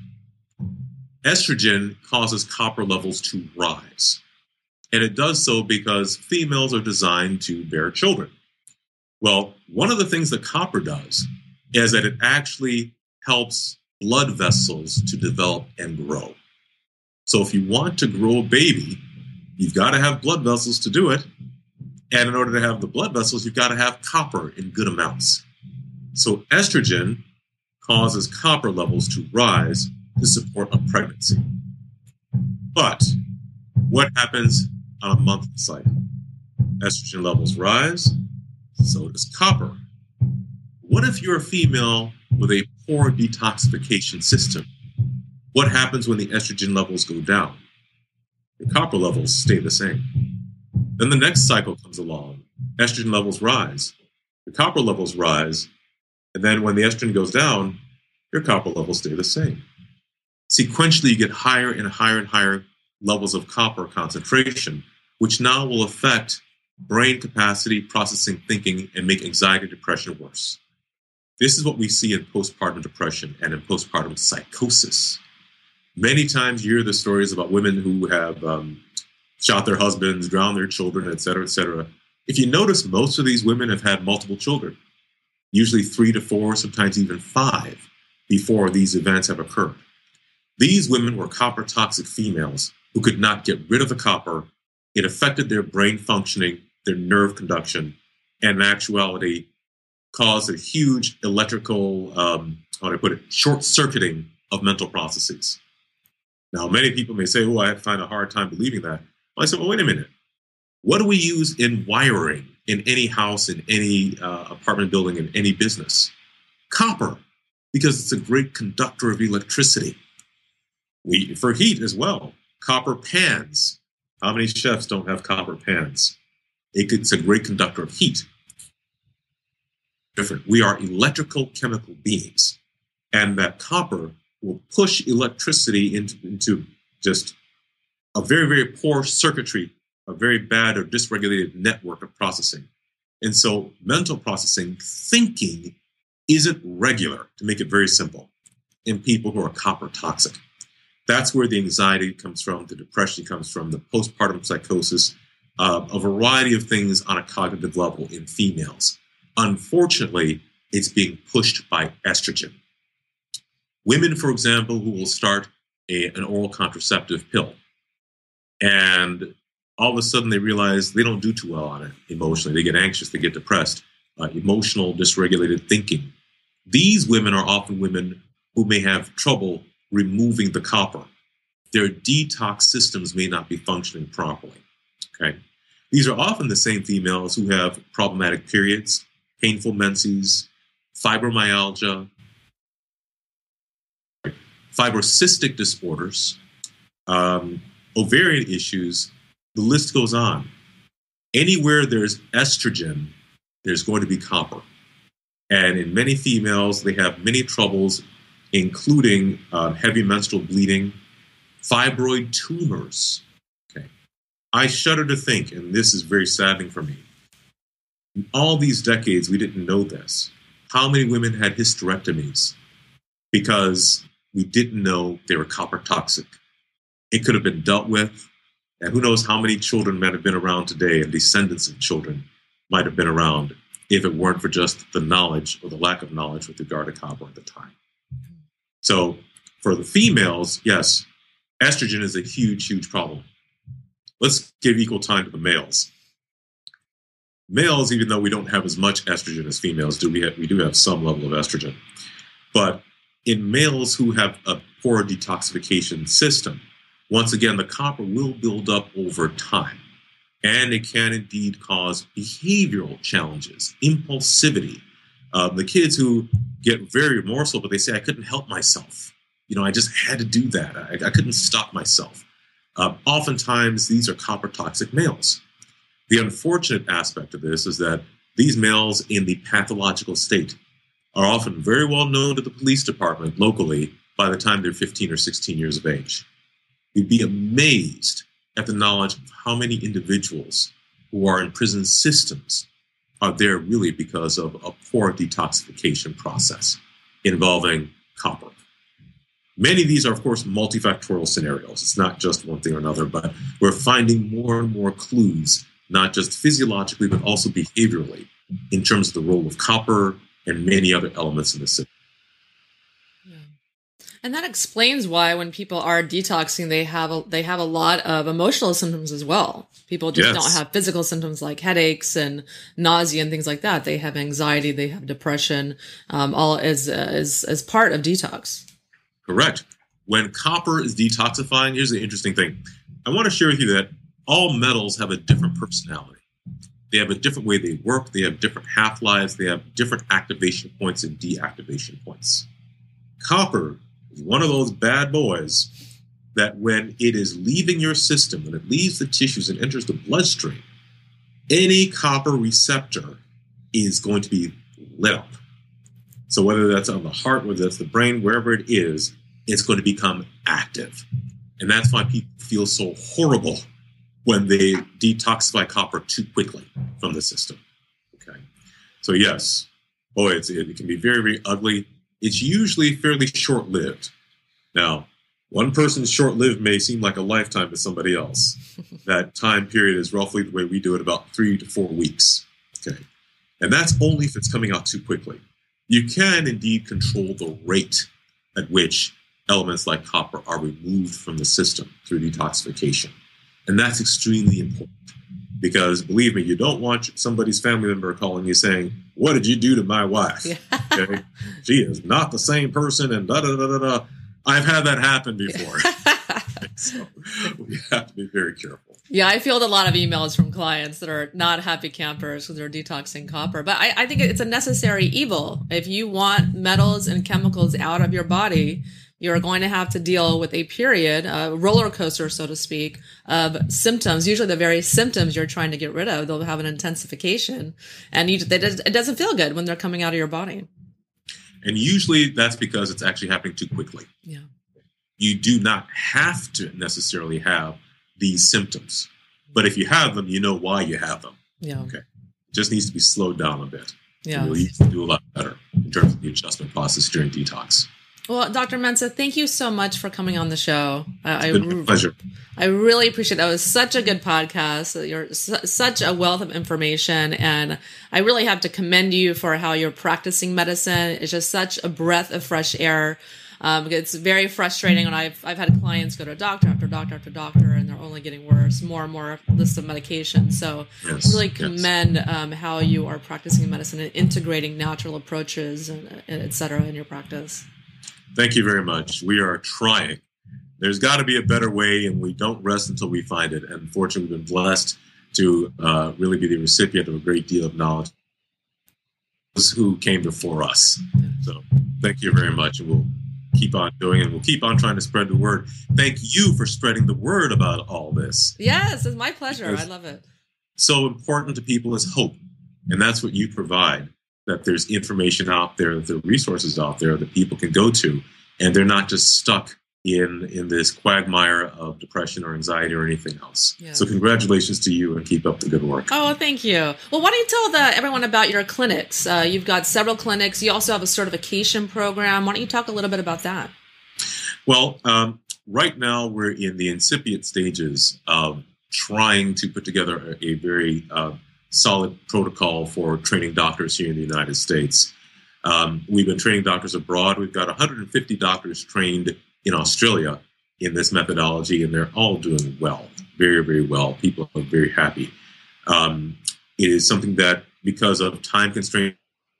Estrogen causes copper levels to rise. And it does so because females are designed to bear children. Well, one of the things that copper does is that it actually helps blood vessels to develop and grow. So if you want to grow a baby, You've got to have blood vessels to do it. And in order to have the blood vessels, you've got to have copper in good amounts. So estrogen causes copper levels to rise to support a pregnancy. But what happens on a monthly cycle? Estrogen levels rise, so does copper. What if you're a female with a poor detoxification system? What happens when the estrogen levels go down? The copper levels stay the same. Then the next cycle comes along. Estrogen levels rise. The copper levels rise. And then when the estrogen goes down, your copper levels stay the same. Sequentially, you get higher and higher and higher levels of copper concentration, which now will affect brain capacity, processing thinking, and make anxiety, depression worse. This is what we see in postpartum depression and in postpartum psychosis. Many times you hear the stories about women who have um, shot their husbands, drowned their children, et cetera, et cetera. If you notice, most of these women have had multiple children, usually three to four, sometimes even five, before these events have occurred. These women were copper toxic females who could not get rid of the copper. It affected their brain functioning, their nerve conduction, and in actuality caused a huge electrical, um, how do I put it, short-circuiting of mental processes. Now, many people may say, oh, I find a hard time believing that. Well, I said, well, wait a minute. What do we use in wiring in any house, in any uh, apartment building, in any business? Copper, because it's a great conductor of electricity. We, for heat as well, copper pans. How many chefs don't have copper pans? It, it's a great conductor of heat. Different. We are electrical chemical beings, and that copper will push electricity into, into just a very, very poor circuitry, a very bad or dysregulated network of processing. And so mental processing, thinking, isn't regular, to make it very simple, in people who are copper toxic. That's where the anxiety comes from, the depression comes from, the postpartum psychosis, uh, a variety of things on a cognitive level in females. Unfortunately, it's being pushed by estrogen. Women, for example, who will start a, an oral contraceptive pill, and all of a sudden they realize they don't do too well on it emotionally. They get anxious, they get depressed, uh, emotional, dysregulated thinking. These women are often women who may have trouble removing the copper. Their detox systems may not be functioning properly. Okay, these are often the same females who have problematic periods, painful menses, fibromyalgia, fibrocystic disorders, um, ovarian issues. The list goes on. Anywhere there's estrogen, there's going to be copper. And in many females, they have many troubles, including um, heavy menstrual bleeding, fibroid tumors. Okay, I shudder to think, and this is very saddening for me, in all these decades, we didn't know this. How many women had hysterectomies because we didn't know they were copper toxic? It could have been dealt with, and who knows how many children might have been around today, and descendants of children might have been around if it weren't for just the knowledge or the lack of knowledge with regard to copper at the time. So for the females, yes, estrogen is a huge, huge problem. Let's give equal time to the males. Males, even though we don't have as much estrogen as females do, we, have, we do have some level of estrogen. But in males who have a poor detoxification system, once again, the copper will build up over time. And it can indeed cause behavioral challenges, impulsivity. Uh, the kids who get very remorseful, but they say, I couldn't help myself. You know, I just had to do that. I, I couldn't stop myself. Uh, oftentimes, these are copper toxic males. The unfortunate aspect of this is that these males in the pathological state are often very well known to the police department locally by the time they're fifteen or sixteen years of age. You'd be amazed at the knowledge of how many individuals who are in prison systems are there really because of a poor detoxification process involving copper. Many of these are, of course, multifactorial scenarios. It's not just one thing or another, but we're finding more and more clues, not just physiologically, but also behaviorally, in terms of the role of copper and many other elements in the system. And that explains why when people are detoxing, they have a, they have a lot of emotional symptoms as well. People just Yes. don't have physical symptoms like headaches and nausea and things like that. They have anxiety, they have depression, um, all as, as, as part of detox. Correct. When copper is detoxifying, here's the interesting thing. I want to share with you that all metals have a different personality. They have a different way they work. They have different half-lives. They have different activation points and deactivation points. Copper is one of those bad boys that when it is leaving your system, when it leaves the tissues and enters the bloodstream, any copper receptor is going to be lit up. So whether that's on the heart, whether that's the brain, wherever it is, it's going to become active. And that's why people feel so horrible when they detoxify copper too quickly from the system. Okay. So yes, boy, it's, it can be very, very ugly. It's usually fairly short-lived. Now, one person's short-lived may seem like a lifetime to somebody else. That time period is roughly the way we do it, about three to four weeks. Okay. And that's only if it's coming out too quickly. You can indeed control the rate at which elements like copper are removed from the system through detoxification. And that's extremely important because, believe me, you don't want somebody's family member calling you saying, "What did you do to my wife? Yeah. Okay? She is not the same person," and da da da da da. I've had that happen before. So we have to be very careful. Yeah, I field a lot of emails from clients that are not happy campers because they're detoxing copper. But I, I think it's a necessary evil. If you want metals and chemicals out of your body, you're going to have to deal with a period, a roller coaster, so to speak, of symptoms. Usually the very symptoms you're trying to get rid of, they'll have an intensification. And you, they, it doesn't feel good when they're coming out of your body. And usually that's because it's actually happening too quickly. Yeah. You do not have to necessarily have these symptoms. But if you have them, you know why you have them. Yeah. Okay. It just needs to be slowed down a bit. Yeah. You'll need to do a lot better in terms of the adjustment process during detox. Well, Doctor Mensah, thank you so much for coming on the show. I, It's been I, a pleasure. I really appreciate it. That was such a good podcast. You're su- such a wealth of information. And I really have to commend you for how you're practicing medicine. It's just such a breath of fresh air. Um, it's very frustrating when I've, I've had clients go to doctor after doctor after doctor, and they're only getting worse, more and more list of medications. So Yes, really yes. commend um, how you are practicing medicine and integrating natural approaches and, and et cetera in your practice. Thank you very much. We are trying. There's got to be a better way, and we don't rest until we find it. And fortunately, we've been blessed to uh, really be the recipient of a great deal of knowledge who came before us. So thank you very much, and we'll keep on doing it. And we'll keep on trying to spread the word. Thank you for spreading the word about all this. Yes, it's my pleasure. Yes. I love it. So important to people is hope, and that's what you provide. That there's information out there, that there are resources out there that people can go to, and they're not just stuck in in this quagmire of depression or anxiety or anything else. Yeah. So congratulations to you, and keep up the good work. Oh, thank you. Well, why don't you tell the, everyone about your clinics? Uh, you've got several clinics. You also have a certification program. Why don't you talk a little bit about that? Well, um, right now we're in the incipient stages of trying to put together a, a very uh, solid protocol for training doctors here in the United States. Um, we've been training doctors abroad. We've got one hundred fifty doctors trained in Australia in this methodology, and they're all doing well, very, very well. People are very happy. Um, it is something that, because of time constraints,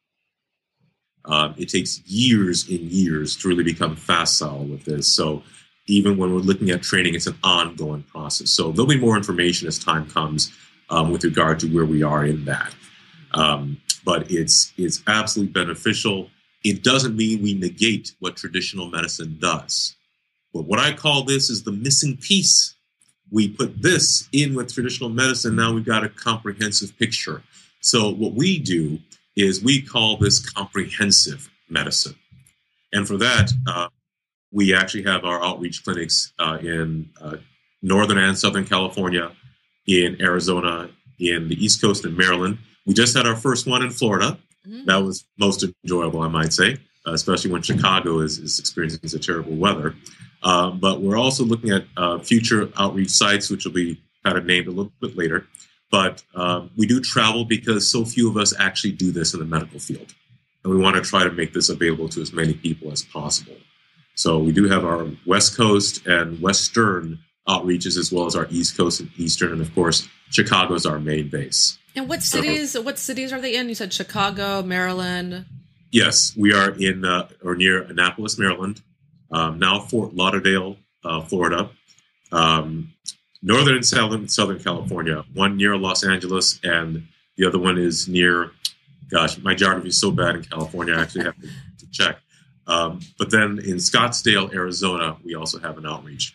um, it takes years and years to really become facile with this. So even when we're looking at training, it's an ongoing process. So there'll be more information as time comes um, with regard to where we are in that. Um, but it's it's absolutely beneficial. It doesn't mean we negate what traditional medicine does. But what I call this is the missing piece. We put this in with traditional medicine. Now we've got a comprehensive picture. So what we do is we call this comprehensive medicine. And for that, uh, we actually have our outreach clinics uh, in uh, Northern and Southern California, in Arizona, in the East Coast in Maryland. We just had our first one in Florida. Mm-hmm. That was most enjoyable, I might say, uh, especially when Chicago is, is experiencing such terrible weather. Uh, but we're also looking at uh, future outreach sites, which will be kind of named a little bit later. But um, we do travel because so few of us actually do this in the medical field. And we want to try to make this available to as many people as possible. So we do have our West Coast and Western outreaches, as well as our East Coast and Eastern, and of course, Chicago is our main base. And what cities? So, what cities are they in? You said Chicago, Maryland. Yes, we are in uh, or near Annapolis, Maryland. Um, now Fort Lauderdale, uh, Florida. Um, Northern and Southern, Southern California. One near Los Angeles, and the other one is near. Gosh, my geography is so bad in California. I actually have to, to check. Um, but then in Scottsdale, Arizona, we also have an outreach.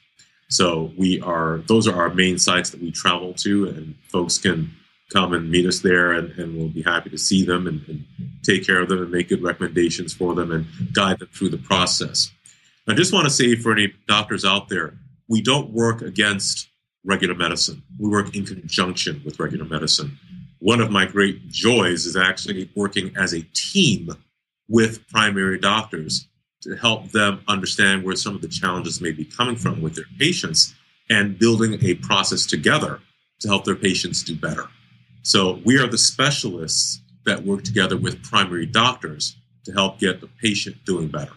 So we are; those are our main sites that we travel to, and folks can come and meet us there, and, and we'll be happy to see them and, and take care of them and make good recommendations for them and guide them through the process. I just want to say for any doctors out there, we don't work against regular medicine. We work in conjunction with regular medicine. One of my great joys is actually working as a team with primary doctors to help them understand where some of the challenges may be coming from with their patients and building a process together to help their patients do better. So we are the specialists that work together with primary doctors to help get the patient doing better.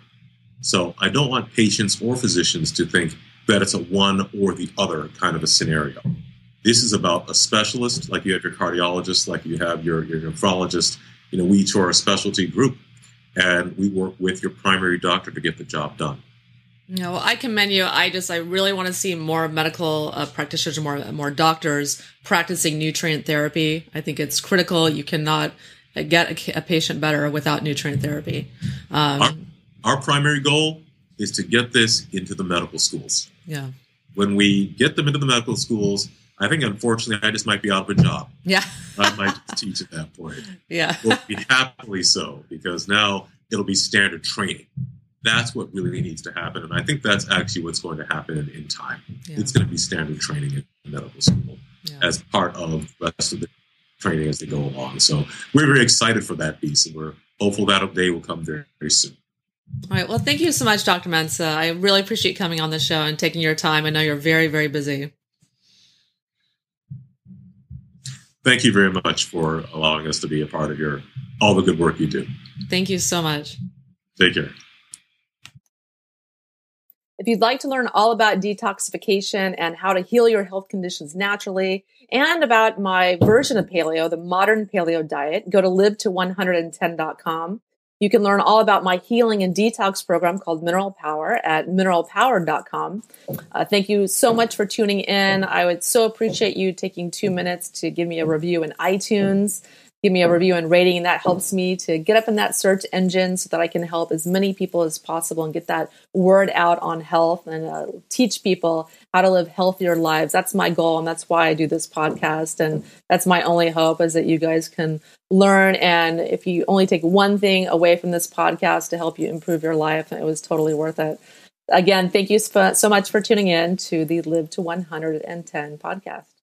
So I don't want patients or physicians to think that it's a one or the other kind of a scenario. This is about a specialist, like you have your cardiologist, like you have your, your nephrologist. You know, we each are a specialty group, and we work with your primary doctor to get the job done. No, well, I commend you. I just, I really want to see more medical uh, practitioners, more, more doctors practicing nutrient therapy. I think it's critical. You cannot get a, a patient better without nutrient therapy. Um, our, our primary goal is to get this into the medical schools. Yeah. When we get them into the medical schools, I think, unfortunately, I just might be out of a job. Yeah. I might just teach at that point. Yeah. We'll be happily so, because now it'll be standard training. That's what really needs to happen. And I think that's actually what's going to happen in, in time. Yeah. It's going to be standard training in medical school yeah. as part of the rest of the training as they go along. So we're very excited for that piece, and we're hopeful that day will come very, very soon. All right. Well, thank you so much, Doctor Mensah. I really appreciate coming on the show and taking your time. I know you're very, very busy. Thank you very much for allowing us to be a part of your all the good work you do. Thank you so much. Take care. If you'd like to learn all about detoxification and how to heal your health conditions naturally, and about my version of paleo, the modern paleo diet, go to live to one hundred ten dot com. You can learn all about my healing and detox program called Mineral Power at mineral power dot com. Uh, thank you so much for tuning in. I would so appreciate you taking two minutes to give me a review in iTunes. Give me a review and rating, and that helps me to get up in that search engine so that I can help as many people as possible and get that word out on health and uh, teach people how to live healthier lives. That's my goal, and that's why I do this podcast, and that's my only hope is that you guys can learn, and if you only take one thing away from this podcast to help you improve your life, it was totally worth it. Again, thank you so much for tuning in to the Live to one hundred ten podcast.